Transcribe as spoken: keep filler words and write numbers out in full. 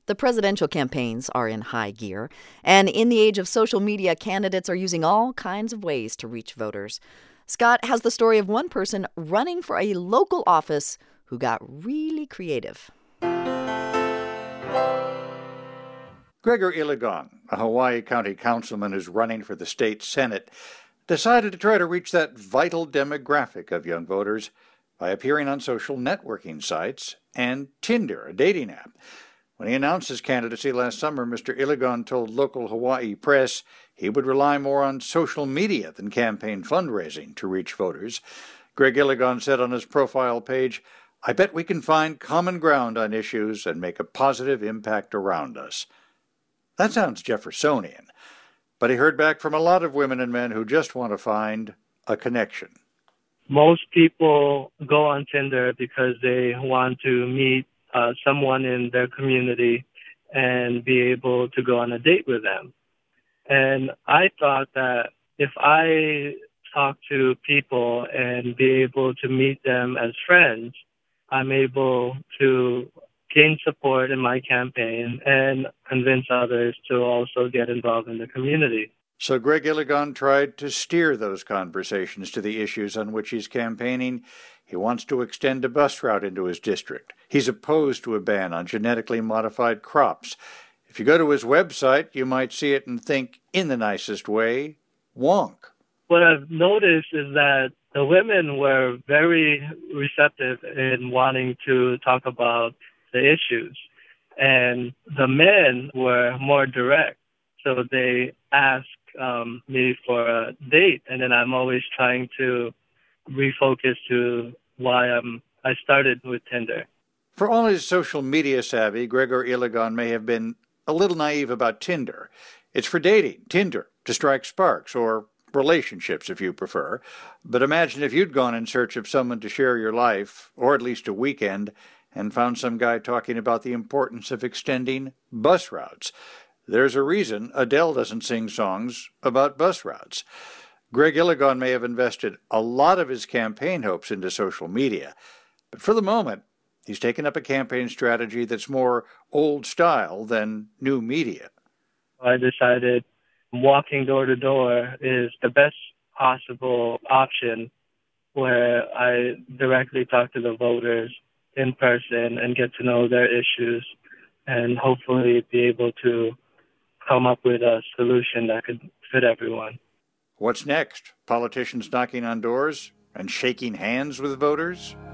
The presidential campaigns are in high gear, and in the age of social media, candidates are using all kinds of ways to reach voters. Scott has the story of one person running for a local office who got really creative. Gregor Iligan, a Hawaii County councilman who's running for the state Senate, decided to try to reach that vital demographic of young voters by appearing on social networking sites and Tinder, a dating app. When he announced his candidacy last summer, Mister Iligan told local Hawaii press he would rely more on social media than campaign fundraising to reach voters. Greg Iligan said on his profile page, "I bet we can find common ground on issues and make a positive impact around us." That sounds Jeffersonian, but he heard back from a lot of women and men who just want to find a connection. Most people go on Tinder because they want to meet uh, someone in their community and be able to go on a date with them. And I thought that if I talk to people and be able to meet them as friends, I'm able to gain support in my campaign and convince others to also get involved in the community. So Greg Iligan tried to steer those conversations to the issues on which he's campaigning. He wants to extend a bus route into his district. He's opposed to a ban on genetically modified crops. If you go to his website, you might see it and think, in the nicest way, wonk. What I've noticed is that the women were very receptive in wanting to talk about the issues, and the men were more direct. So they ask um, me for a date, and then I'm always trying to refocus to why I'm, I started with Tinder. For all his social media savvy, Gregor Iligan may have been a little naive about Tinder. It's for dating, Tinder, to strike sparks, or relationships if you prefer. But imagine if you'd gone in search of someone to share your life, or at least a weekend, and found some guy talking about the importance of extending bus routes. There's a reason Adele doesn't sing songs about bus routes. Greg Iligan may have invested a lot of his campaign hopes into social media, but for the moment, he's taken up a campaign strategy that's more old style than new media. I decided walking door to door is the best possible option, where I directly talk to the voters in person and get to know their issues and hopefully be able to come up with a solution that could fit everyone. What's next? Politicians knocking on doors and shaking hands with voters?